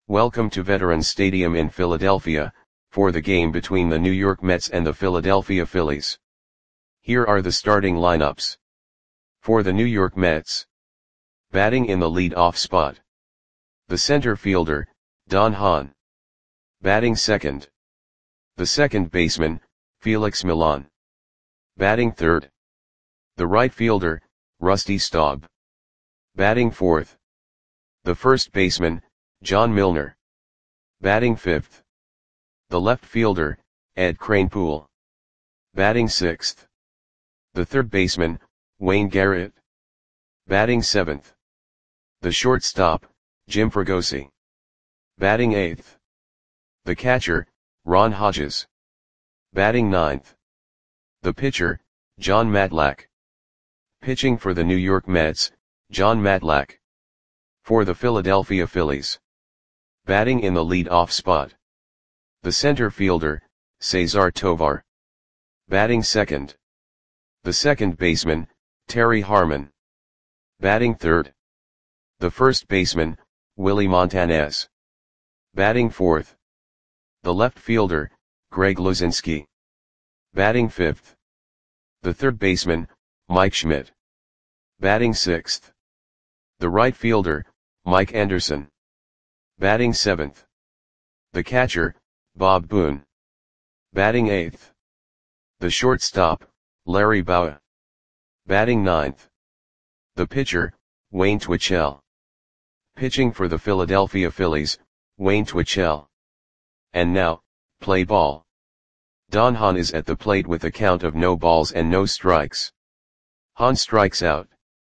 Welcome to Veterans Stadium in Philadelphia, for the game between the New York Mets and the Philadelphia Phillies. Here are the starting lineups. For the New York Mets. Batting in the lead-off spot. The center fielder, Don Hahn. Batting second. The second baseman, Felix Millan. Batting third. The right fielder, Rusty Staub. Batting fourth. The first baseman, John Milner. Batting fifth. The left fielder, Ed Kranepool. Batting sixth. The third baseman, Wayne Garrett. Batting seventh. The shortstop, Jim Fregosi. Batting eighth. The catcher, Ron Hodges. Batting ninth. The pitcher, Jon Matlack. Pitching for the New York Mets, Jon Matlack. For the Philadelphia Phillies. Batting in the lead-off spot. The center fielder, Cesar Tovar. Batting second. The second baseman, Terry Harmon. Batting third. The first baseman, Willie Montanez. Batting fourth. The left fielder, Greg Luzinski. Batting fifth. The third baseman, Mike Schmidt. Batting sixth. The right fielder, Mike Anderson. Batting seventh. The catcher, Bob Boone. Batting eighth. The shortstop, Larry Bowa. Batting ninth. The pitcher, Wayne Twitchell. Pitching for the Philadelphia Phillies, Wayne Twitchell. And now, play ball. Don Hahn is at the plate with a count of no balls and no strikes. Hahn strikes out.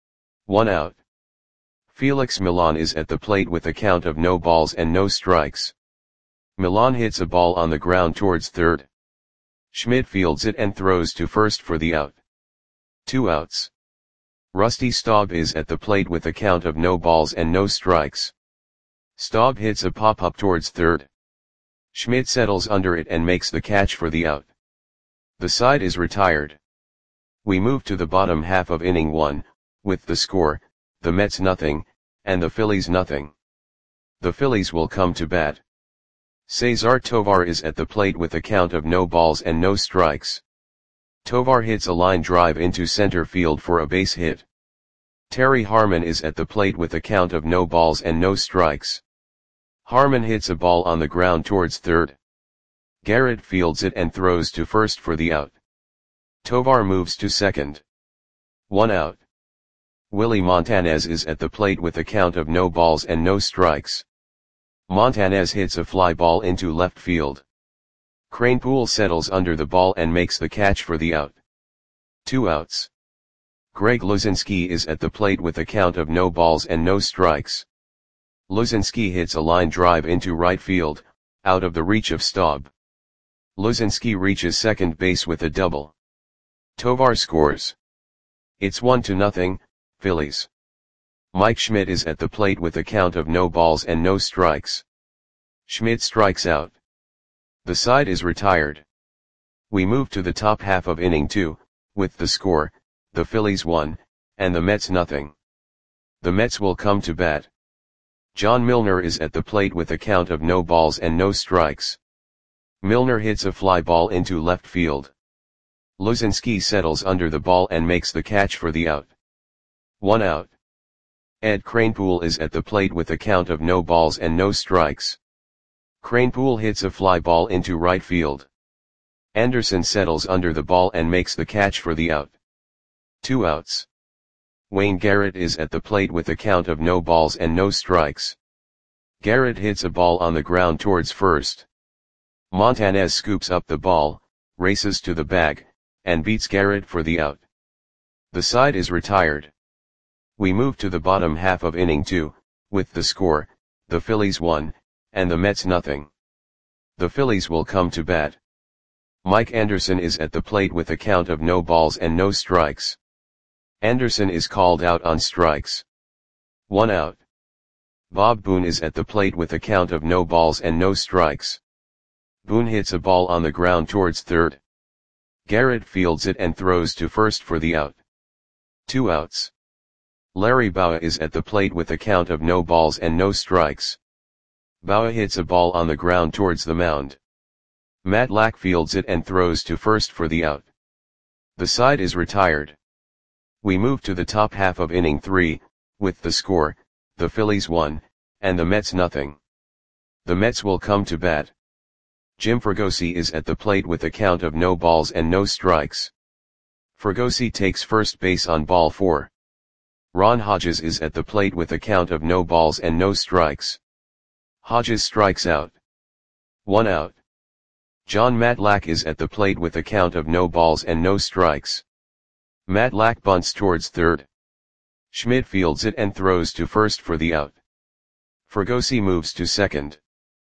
1 out. Felix Millan is at the plate with a count of no balls and no strikes. Millan hits a ball on the ground towards third. Schmidt fields it and throws to first for the out. 2 outs. Rusty Staub is at the plate with a count of no balls and no strikes. Staub hits a pop-up towards third. Schmidt settles under it and makes the catch for the out. The side is retired. We move to the bottom half of inning 1, with the score, the Mets nothing, and the Phillies nothing. The Phillies will come to bat. Cesar Tovar is at the plate with a count of no balls and no strikes. Tovar hits a line drive into center field for a base hit. Terry Harmon is at the plate with a count of no balls and no strikes. Harmon hits a ball on the ground towards third. Garrett fields it and throws to first for the out. Tovar moves to second. 1 out. Willie Montanez is at the plate with a count of no balls and no strikes. Montanez hits a fly ball into left field. Kranepool settles under the ball and makes the catch for the out. 2 outs. Greg Luzinski is at the plate with a count of no balls and no strikes. Luzinski hits a line drive into right field, out of the reach of Staub. Luzinski reaches second base with a double. Tovar scores. It's 1-0, Phillies. Mike Schmidt is at the plate with a count of no balls and no strikes. Schmidt strikes out. The side is retired. We move to the top half of inning 2, with the score, the Phillies 1, and the Mets nothing. The Mets will come to bat. John Milner is at the plate with a count of no balls and no strikes. Milner hits a fly ball into left field. Luzinski settles under the ball and makes the catch for the out. 1 out. Ed Kranepool is at the plate with a count of no balls and no strikes. Kranepool hits a fly ball into right field. Anderson settles under the ball and makes the catch for the out. 2 outs. Wayne Garrett is at the plate with a count of no balls and no strikes. Garrett hits a ball on the ground towards first. Montanez scoops up the ball, races to the bag, and beats Garrett for the out. The side is retired. We move to the bottom half of inning 2, with the score, the Phillies 1, and the Mets nothing. The Phillies will come to bat. Mike Anderson is at the plate with a count of no balls and no strikes. Anderson is called out on strikes. 1 out. Bob Boone is at the plate with a count of no balls and no strikes. Boone hits a ball on the ground towards third. Garrett fields it and throws to first for the out. 2 outs. Larry Bowa is at the plate with a count of no balls and no strikes. Bauer hits a ball on the ground towards the mound. Matlack fields it and throws to first for the out. The side is retired. We move to the top half of inning 3, with the score, the Phillies 1, and the Mets nothing. The Mets will come to bat. Jim Fregosi is at the plate with a count of no balls and no strikes. Fregosi takes first base on ball 4. Ron Hodges is at the plate with a count of no balls and no strikes. Hodges strikes out. 1 out. John Matlack is at the plate with a count of no balls and no strikes. Matlack bunts towards third. Schmidt fields it and throws to first for the out. Fregosi moves to second.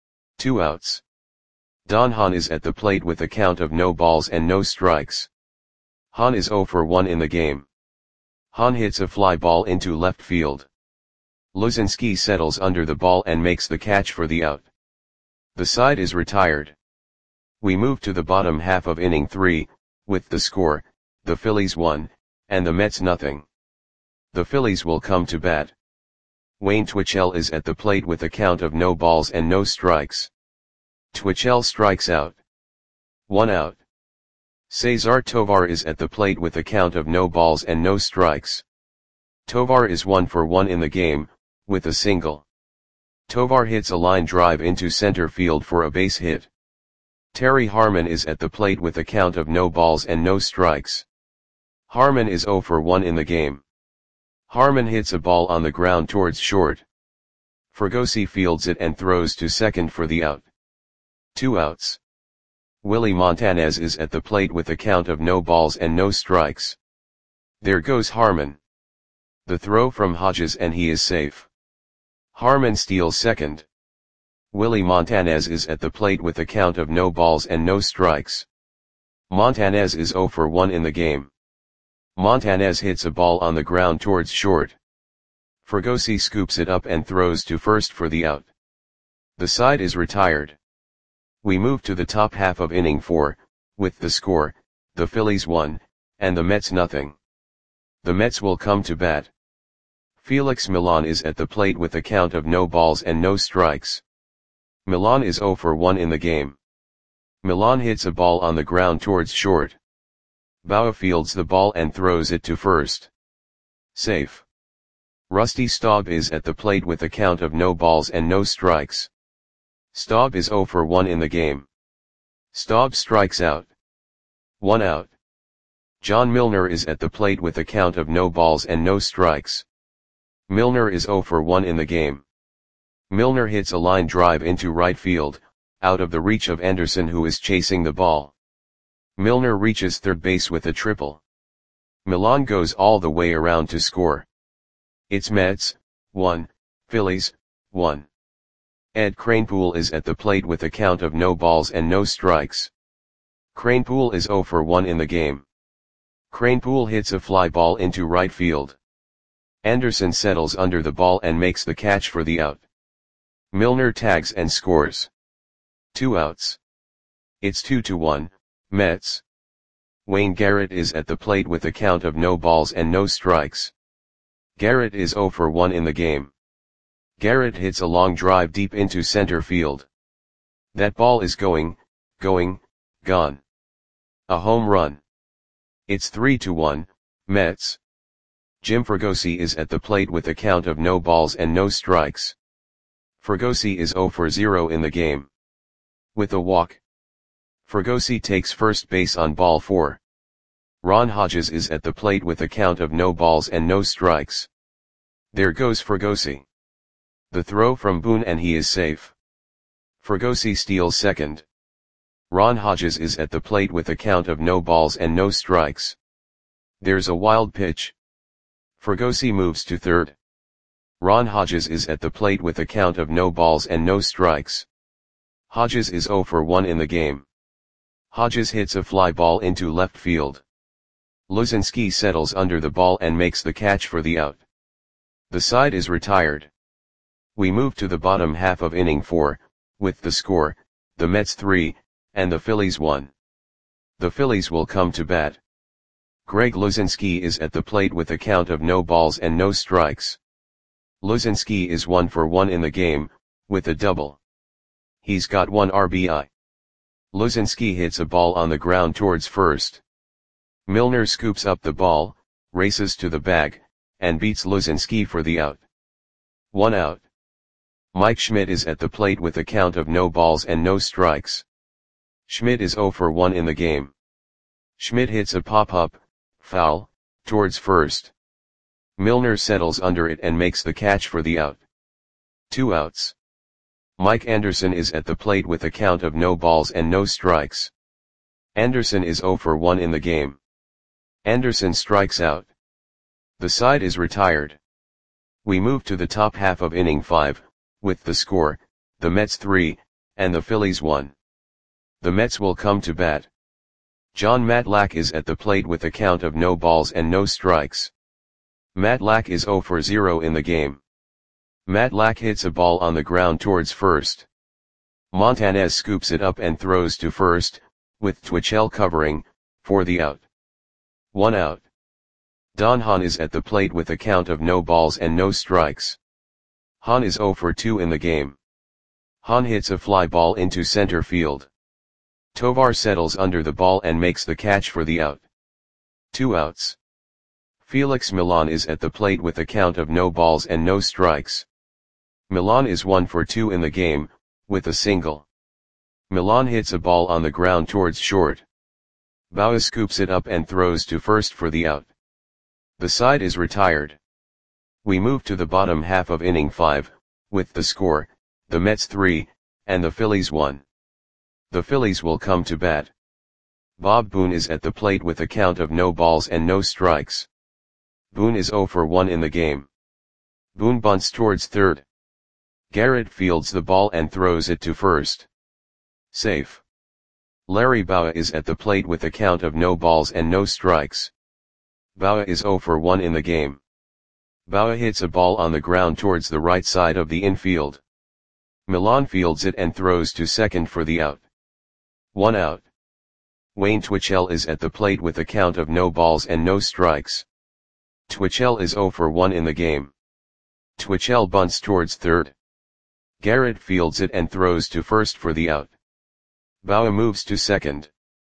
2 outs. Don Hahn is at the plate with a count of no balls and no strikes. Hahn is 0 for 1 in the game. Hahn hits a fly ball into left field. Luzinski settles under the ball and makes the catch for the out. The side is retired. We move to the bottom half of inning 3, with the score, the Phillies 1, and the Mets nothing. The Phillies will come to bat. Wayne Twitchell is at the plate with a count of no balls and no strikes. Twitchell strikes out. 1 out. Cesar Tovar is at the plate with a count of no balls and no strikes. Tovar is 1 for 1 in the game, with a single. Tovar hits a line drive into center field for a base hit. Terry Harmon is at the plate with a count of no balls and no strikes. Harmon is 0 for 1 in the game. Harmon hits a ball on the ground towards short. Fregosi fields it and throws to second for the out. 2 outs. Willie Montanez is at the plate with a count of no balls and no strikes. There goes Harmon. The throw from Hodges and he is safe. Harmon steals second. Willie Montanez is at the plate with a count of no balls and no strikes. Montanez is 0 for 1 in the game. Montanez hits a ball on the ground towards short. Fregosi scoops it up and throws to first for the out. The side is retired. We move to the top half of inning 4, with the score, the Phillies 1, and the Mets nothing. The Mets will come to bat. Felix Millan is at the plate with a count of no balls and no strikes. Millan is 0 for 1 in the game. Millan hits a ball on the ground towards short. Bauer fields the ball and throws it to first. Safe. Rusty Staub is at the plate with a count of no balls and no strikes. Staub is 0 for 1 in the game. Staub strikes out. 1 out. John Milner is at the plate with a count of no balls and no strikes. Milner is 0 for 1 in the game. Milner hits a line drive into right field, out of the reach of Anderson who is chasing the ball. Milner reaches third base with a triple. Millan goes all the way around to score. It's Mets, 1, Phillies, 1. Ed Kranepool is at the plate with a count of no balls and no strikes. Kranepool is 0 for 1 in the game. Kranepool hits a fly ball into right field. Anderson settles under the ball and makes the catch for the out. Milner tags and scores. 2 outs. It's 2-1, Mets. Wayne Garrett is at the plate with a count of no balls and no strikes. Garrett is 0 for 1 in the game. Garrett hits a long drive deep into center field. That ball is gone. A home run. It's 3-1, Mets. Jim Fregosi is at the plate with a count of no balls and no strikes. Fregosi is 0 for 0 in the game. With a walk. Fregosi takes first base on ball 4. Ron Hodges is at the plate with a count of no balls and no strikes. There goes Fregosi. The throw from Boone and he is safe. Fregosi steals second. Ron Hodges is at the plate with a count of no balls and no strikes. There's a wild pitch. Fregosi moves to third. Ron Hodges is at the plate with a count of no balls and no strikes. Hodges is 0 for 1 in the game. Hodges hits a fly ball into left field. Luzinski settles under the ball and makes the catch for the out. The side is retired. We move to the bottom half of inning 4, with the score, the Mets 3, and the Phillies 1. The Phillies will come to bat. Greg Luzinski is at the plate with a count of no balls and no strikes. Luzinski is 1 for 1 in the game, with a double. He's got 1 RBI. Luzinski hits a ball on the ground towards first. Milner scoops up the ball, races to the bag, and beats Luzinski for the out. 1 out. Mike Schmidt is at the plate with a count of no balls and no strikes. Schmidt is 0 for 1 in the game. Schmidt hits a pop-up, foul, towards first. Milner settles under it and makes the catch for the out. 2 outs. Mike Anderson is at the plate with a count of no balls and no strikes. Anderson is 0 for 1 in the game. Anderson strikes out. The side is retired. We move to the top half of inning 5, with the score, the Mets 3, and the Phillies 1. The Mets will come to bat. John Matlack is at the plate with a count of no balls and no strikes. Matlack is 0 for 0 in the game. Matlack hits a ball on the ground towards first. Montanez scoops it up and throws to first, with Twitchell covering, for the out. 1 out. Don Hahn is at the plate with a count of no balls and no strikes. Hahn is 0 for 2 in the game. Hahn hits a fly ball into center field. Tovar settles under the ball and makes the catch for the out. 2 outs. Felix Milan is at the plate with a count of no balls and no strikes. Milan is 1 for 2 in the game, with a single. Milan hits a ball on the ground towards short. Bauer scoops it up and throws to first for the out. The side is retired. We move to the bottom half of inning 5, with the score, the Mets 3, and the Phillies 1. The Phillies will come to bat. Bob Boone is at the plate with a count of no balls and no strikes. Boone is 0 for 1 in the game. Boone bunts towards third. Garrett fields the ball and throws it to first. Safe. Larry Bowa is at the plate with a count of no balls and no strikes. Bowa is 0 for 1 in the game. Bowa hits a ball on the ground towards the right side of the infield. Milan fields it and throws to second for the out. 1 out. Wayne Twitchell is at the plate with a count of no balls and no strikes. Twitchell is 0 for 1 in the game. Twitchell bunts towards third. Garrett fields it and throws to first for the out. Bowa moves to second.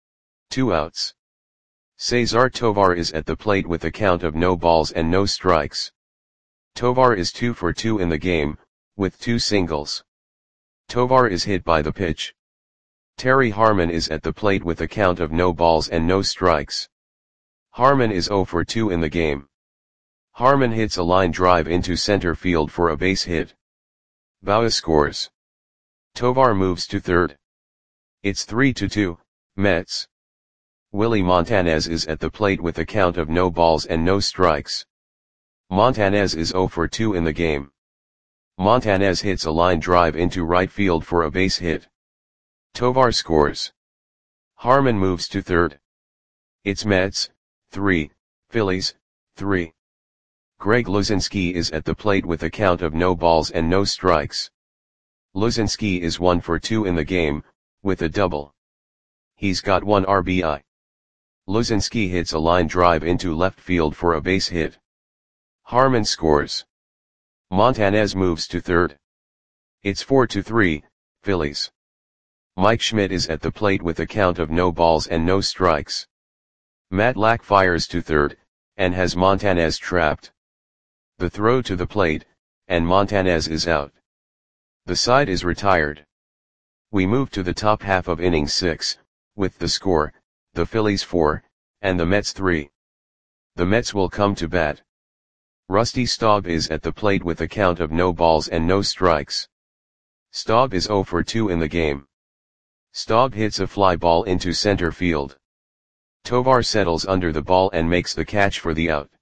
2 outs. Cesar Tovar is at the plate with a count of no balls and no strikes. Tovar is 2 for 2 in the game, with 2 singles. Tovar is hit by the pitch. Terry Harmon is at the plate with a count of no balls and no strikes. Harmon is 0 for 2 in the game. Harmon hits a line drive into center field for a base hit. Bowa scores. Tovar moves to third. It's 3-2, Mets. Willie Montanez is at the plate with a count of no balls and no strikes. Montanez is 0 for 2 in the game. Montanez hits a line drive into right field for a base hit. Tovar scores. Harmon moves to third. It's Mets, 3, Phillies, 3. Greg Luzinski is at the plate with a count of no balls and no strikes. Luzinski is 1 for 2 in the game, with a double. He's got 1 RBI. Luzinski hits a line drive into left field for a base hit. Harmon scores. Montanez moves to third. It's 4-3, Phillies. Mike Schmidt is at the plate with a count of no balls and no strikes. Matlack fires to third, and has Montanez trapped. The throw to the plate, and Montanez is out. The side is retired. We move to the top half of inning 6, with the score, the Phillies 4, and the Mets 3. The Mets will come to bat. Rusty Staub is at the plate with a count of no balls and no strikes. Staub is 0 for 2 in the game. Staub hits a fly ball into center field. Tovar settles under the ball and makes the catch for the out.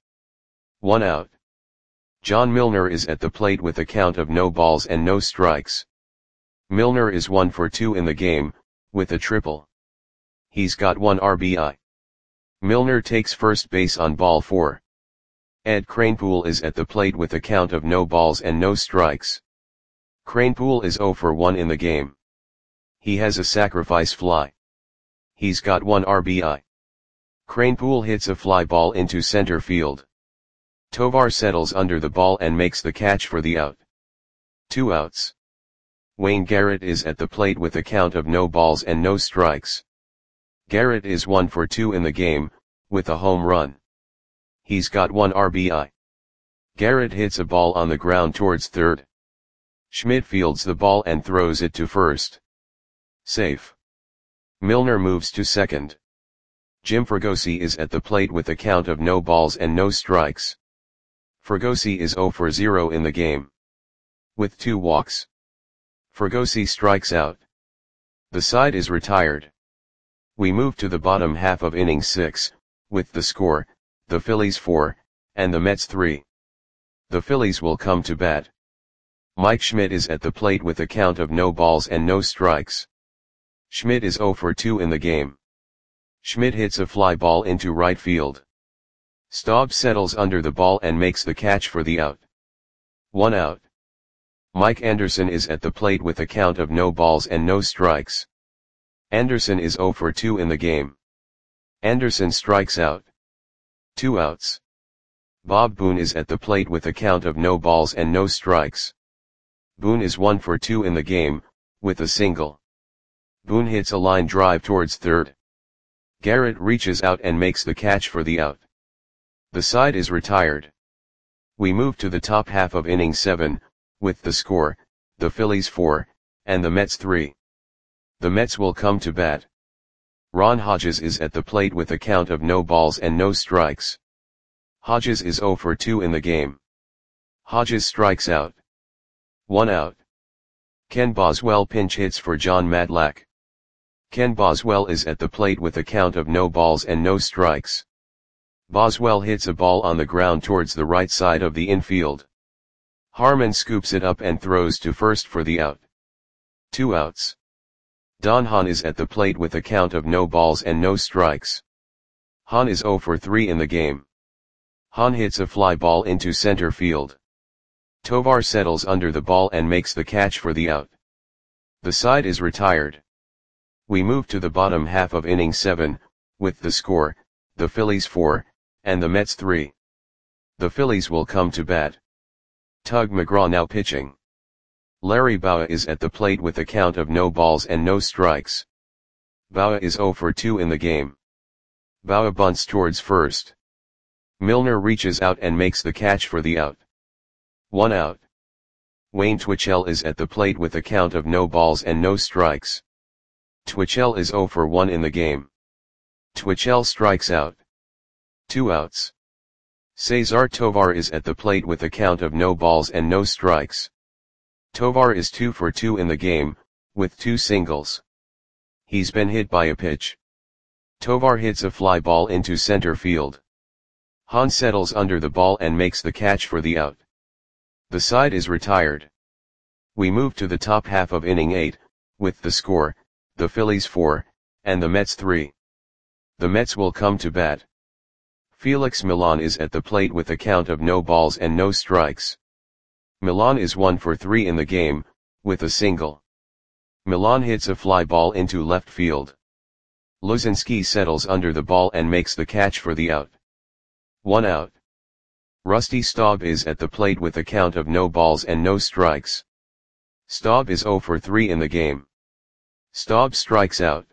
1 out. John Milner is at the plate with a count of no balls and no strikes. Milner is 1 for 2 in the game, with a triple. He's got 1 RBI. Milner takes first base on ball 4. Ed Kranepool is at the plate with a count of no balls and no strikes. Kranepool is 0 for 1 in the game. He has a sacrifice fly. He's got 1 RBI. Kranepool hits a fly ball into center field. Tovar settles under the ball and makes the catch for the out. 2 outs. Wayne Garrett is at the plate with a count of no balls and no strikes. Garrett is 1 for 2 in the game, with a home run. He's got 1 RBI. Garrett hits a ball on the ground towards third. Schmidt fields the ball and throws it to first. Safe. Milner moves to second. Jim Fregosi is at the plate with a count of no balls and no strikes. Fregosi is 0 for 0 in the game, with 2 walks. Fregosi strikes out. The side is retired. We move to the bottom half of inning 6, with the score, the Phillies 4, and the Mets 3. The Phillies will come to bat. Mike Schmidt is at the plate with a count of no balls and no strikes. Schmidt is 0 for 2 in the game. Schmidt hits a fly ball into right field. Staub settles under the ball and makes the catch for the out. 1 out. Mike Anderson is at the plate with a count of no balls and no strikes. Anderson is 0 for 2 in the game. Anderson strikes out. 2 outs. Bob Boone is at the plate with a count of no balls and no strikes. Boone is 1 for 2 in the game, with a single. Boone hits a line drive towards third. Garrett reaches out and makes the catch for the out. The side is retired. We move to the top half of inning 7, with the score, the Phillies 4, and the Mets 3. The Mets will come to bat. Ron Hodges is at the plate with a count of no balls and no strikes. Hodges is 0 for 2 in the game. Hodges strikes out. 1 out. Ken Boswell pinch hits for John Madlack. Ken Boswell is at the plate with a count of no balls and no strikes. Boswell hits a ball on the ground towards the right side of the infield. Harmon scoops it up and throws to first for the out. 2 outs. Don Hahn is at the plate with a count of no balls and no strikes. Hahn is 0 for 3 in the game. Hahn hits a fly ball into center field. Tovar settles under the ball and makes the catch for the out. The side is retired. We move to the bottom half of inning 7, with the score, the Phillies 4, and the Mets 3. The Phillies will come to bat. Tug McGraw now pitching. Larry Bowa is at the plate with a count of no balls and no strikes. Bowa is 0 for 2 in the game. Bowa bunts towards first. Milner reaches out and makes the catch for the out. 1 out. Wayne Twitchell is at the plate with a count of no balls and no strikes. Twitchell is 0 for 1 in the game. Twitchell strikes out. 2 outs. Cesar Tovar is at the plate with a count of no balls and no strikes. Tovar is 2 for 2 in the game, with 2 singles. He's been hit by a pitch. Tovar hits a fly ball into center field. Hahn settles under the ball and makes the catch for the out. The side is retired. We move to the top half of inning 8, with the score, the Phillies 4, and the Mets 3. The Mets will come to bat. Felix Millan is at the plate with a count of no balls and no strikes. Millan is 1 for 3 in the game, with a single. Millan hits a fly ball into left field. Luzinski settles under the ball and makes the catch for the out. 1 out. Rusty Staub is at the plate with a count of no balls and no strikes. Staub is 0 for 3 in the game. Staub strikes out.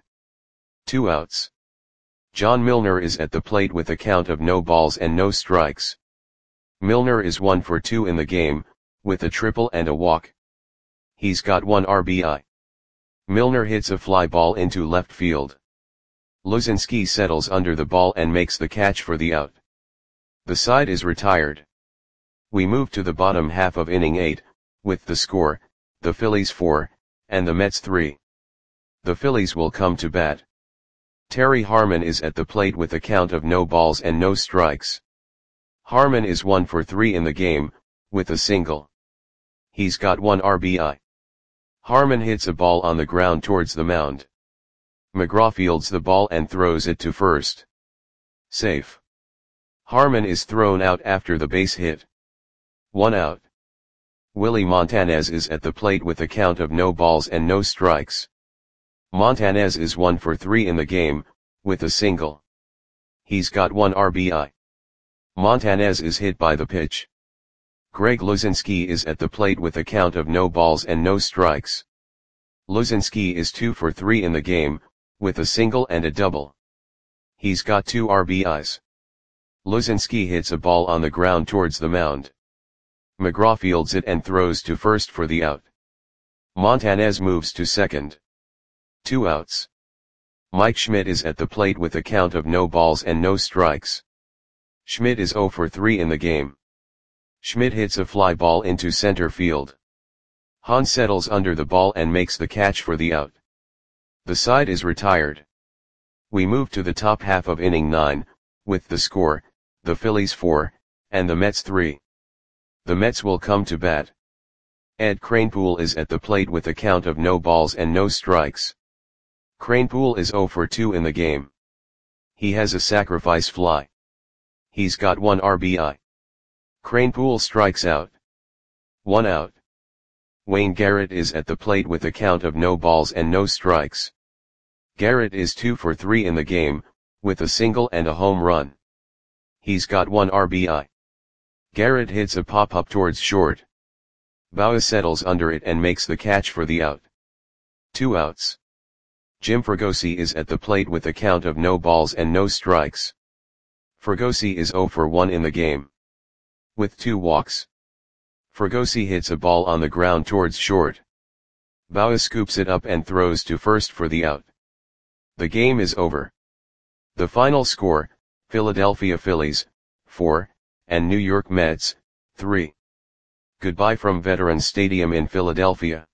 2 outs. John Milner is at the plate with a count of no balls and no strikes. Milner is 1 for 2 in the game, with a triple and a walk. He's got 1 RBI. Milner hits a fly ball into left field. Luzinski settles under the ball and makes the catch for the out. The side is retired. We move to the bottom half of inning 8, with the score, the Phillies 4, and the Mets 3. The Phillies will come to bat. Terry Harmon is at the plate with a count of no balls and no strikes. Harmon is 1 for 3 in the game, with a single. He's got 1 RBI. Harmon hits a ball on the ground towards the mound. McGraw fields the ball and throws it to first. Safe. Harmon is thrown out after the base hit. 1 out. Willie Montanez is at the plate with a count of no balls and no strikes. Montanez is 1 for 3 in the game, with a single. He's got 1 RBI. Montanez is hit by the pitch. Greg Luzinski is at the plate with a count of no balls and no strikes. Luzinski is 2 for 3 in the game, with a single and a double. He's got 2 RBIs. Luzinski hits a ball on the ground towards the mound. McGraw fields it and throws to first for the out. Montanez moves to second. 2 outs. Mike Schmidt is at the plate with a count of no balls and no strikes. Schmidt is 0 for 3 in the game. Schmidt hits a fly ball into center field. Hahn settles under the ball and makes the catch for the out. The side is retired. We move to the top half of inning 9, with the score, the Phillies 4, and the Mets 3. The Mets will come to bat. Ed Kranepool is at the plate with a count of no balls and no strikes. Kranepool is 0 for 2 in the game. He has a sacrifice fly. He's got 1 RBI. Kranepool strikes out. 1 out. Wayne Garrett is at the plate with a count of no balls and no strikes. Garrett is 2 for 3 in the game, with a single and a home run. He's got 1 RBI. Garrett hits a pop-up towards short. Bauer settles under it and makes the catch for the out. 2 outs. Jim Fregosi is at the plate with a count of no balls and no strikes. Fregosi is 0 for 1 in the game. With 2 walks. Fregosi hits a ball on the ground towards short. Bauer scoops it up and throws to first for the out. The game is over. The final score, Philadelphia Phillies, 4, and New York Mets, 3. Goodbye from Veterans Stadium in Philadelphia.